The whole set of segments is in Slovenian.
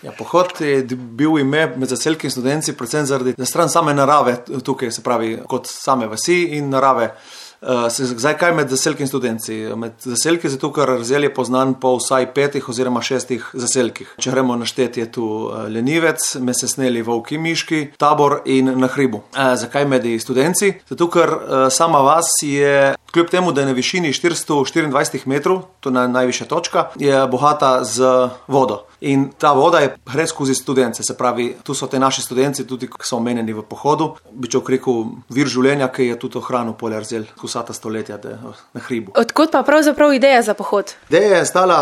Ja, pohod je bil ime med zaselki in studenci predvsem zaradi stran same narave tukaj, se pravi, kot same vasi in narave. Zdaj, kaj med zaselki in studenci? Med zaselki zato, ker Rzelj je poznan po vsaj 5 oziroma 6 zaselkih. Če gremo našteti, je tu Lenivec, Mesesneli, Volki, Miški, Tabor in na hribu. Zakaj med studenci? Zato, ker sama vas je, kljub temu, da je na višini 424 metrov, to je najvišja točka, je bogata z vodo. In ta voda gre skozi studence, se pravi, tu so te naši studenci, tudi ki so omenjeni v pohodu, bi človek rekel vir življenja, ki je tudi ohranil polje Rzelj vsa ta stoletja na hribu. Odkot pa pravzaprav ideja za pohod? Ideja je stala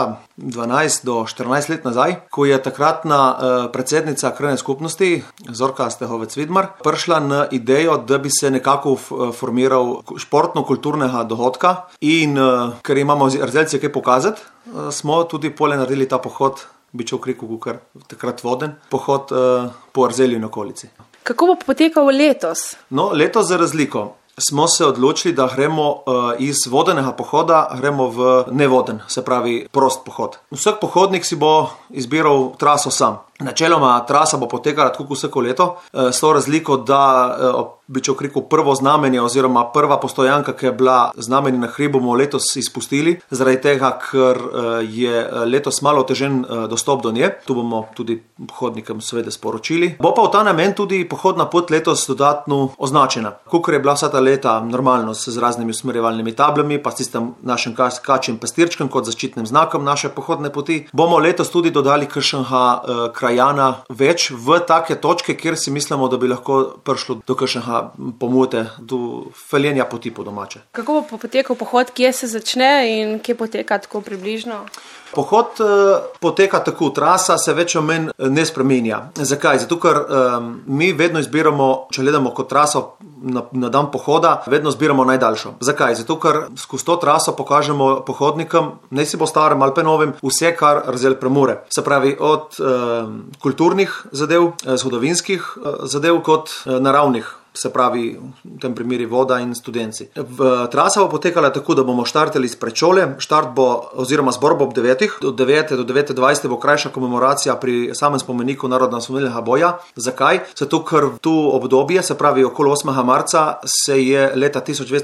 12 do 14 let nazaj, ko je takratna predsednica krajevne skupnosti Zorka Stehovec-Vidmar prišla na idejo, da bi se nekako formiral športno-kulturnega dohodka in ker imamo Rzeljce kaj pokazati, smo tudi polje naredili ta pohod, bi človek rekel, kar takrat voden, pohod po Rzelju in okolici. Kako bo potekal letos? No, letos za razliko. Smo se odločili, da gremo iz vodenega pohoda, gremo v nevoden, se pravi prost pohod. Vsak pohodnik si bo izbiral traso sam. Načeloma trasa bo potekala tako vsako leto, s to razliko, da bi človek rekel prvo znamenje oziroma prva postojanka, ki je bila znamenje na hribu, bomo letos izpustili, zaradi tega, ker je letos malo otežen dostop do nje. Tu bomo tudi pohodnikom seveda sporočili. Bo pa v ta namen tudi pohodna pot letos dodatno označena. Kakor je bila vsa ta leta normalno z raznimi usmerjevalnimi tablami, pa s tistim našim kačjim pastirčkom kot zaščitnim znakom naše pohodne poti, bomo letos tudi dodali kakšnega krajana več v take točke, kjer si mislimo, da bi lahko prišlo do kakšnega pomote, do feljenja poti po domače. Kako bo potekal pohod, kje se začne in kje poteka tako približno? Pohod poteka tako, trasa se več o menj ne spremenja. Zakaj? Zato, ker mi vedno izbiramo, če gledamo kot traso na dan pohoda, vedno izbiramo najdaljšo. Zakaj? Zato, ker skozi to traso pokažemo pohodnikom, ne si bo starem ali pa novim, vse, kar Rzelj premore. Se pravi, od kulturnih zadev, zgodovinskih zadev, kot naravnih. Se pravi, v tem primeri voda in studenci. Trasa bo potekala tako, da bomo štartali iz predšole, zbor bo ob 9, od 9 do 9:20 bo krajša komemoracija pri samem spomeniku narodno-osvobodilnega boja. Zakaj? Zato, ker tu obdobje, se pravi okoli 8. marca, se je leta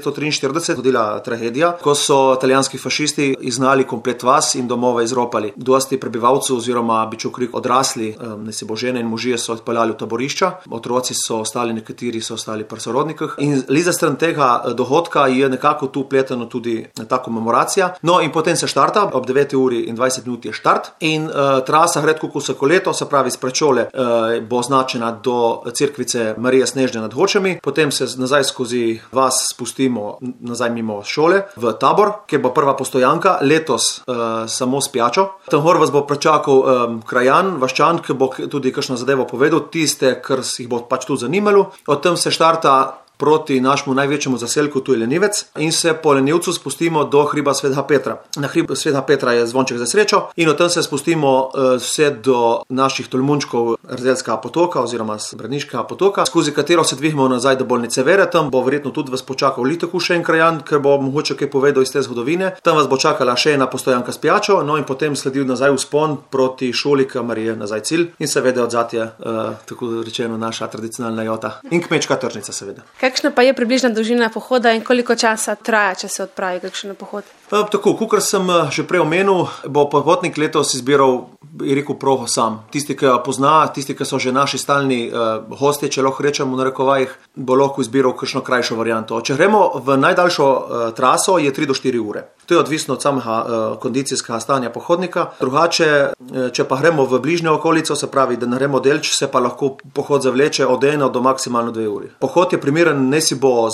1943 zgodila tragedija, ko so italijanski fašisti iznali komplet vas in domove izropali. Dosti prebivalcev oziroma bi človek rekel odrasli, ne si bo žene in možje so odpeljali v taborišča, otroci so ostali, nekateri so ostali pri sorodnikih. In za stran tega dohodka je nekako tu upleteno tudi ta komemoracija. No in potem se štarta, ob 9:20 je štart in trasa gre tako vsako leto, se pravi s Prečole bo označena do cerkvice Marije Snežne nad Hočami, potem se nazaj skozi vas spustimo nazaj mimo šole v Tabor, kjer bo prva postojanka, letos samo s pijačo. Tam gor vas bo pričakal krajan, vaščan, ki bo tudi kakšno zadevo povedal, tiste, kar jih bo pač tu zanimalo. Od tam se štarta proti našemu največjemu zaselku, tu je Lenivec, in se po Lenivcu spustimo do hriba Svetega Petra. Na hribu Svetega Petra je zvonček za srečo in od tam se spustimo vse do naših tolmunčkov Rzeljskega potoka oziroma Brniškega potoka, skozi katero se dvignemo nazaj do bolnice Vere. Tam bo verjetno tudi vas počakal Litaku še en krajan, ker bo mogoče kaj povedal iz te zgodovine. Tam vas bo čakala še ena postojanka s pijačo, no in potem sledil nazaj vzpon proti šoli, kamor je nazaj cilj in seveda odzadje, tako rečeno, naša tradicionalna jota in kmečka tržnica seveda. Kakšna pa je približna dolžina pohoda in koliko časa traja, če se odpravi kakšen pohod? Tako, kakor sem že prej omenil, bo pohodnik letos izbiral, je rekel, progo sam. Tisti, ki jo pozna, tisti, ki so že naši stalni hostje, če lahko rečemo v narekovajih, bo lahko izbiral kakšno krajšo varianto. Če gremo v najdaljšo traso, je 3 do 4 ure. To je odvisno od samega kondicijskega stanja pohodnika. Drugače, če pa gremo v bližnjo okolico, se pravi, da ne gremo delč, se pa lahko pohod zavleče od 1 do maksimalno 2 uri. Pohod je primeren ne si bo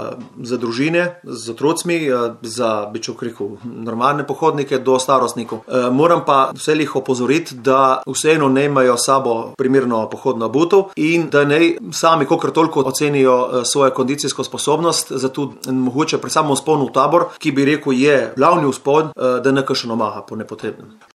za družine, z otrocmi, za, bi človek rekel, normalne pohodnike do starostnikov. Moram pa vse jih opozoriti, da vseeno ne imajo sabo primerno pohodno obutev in da ne sami kakor toliko ocenijo svojo kondicijsko sposobnost, zato mogoče pri samem vzponu v Tabor, ki bi rekel je glavni vzpon, da ne kakšno omaha po nepotrebnem.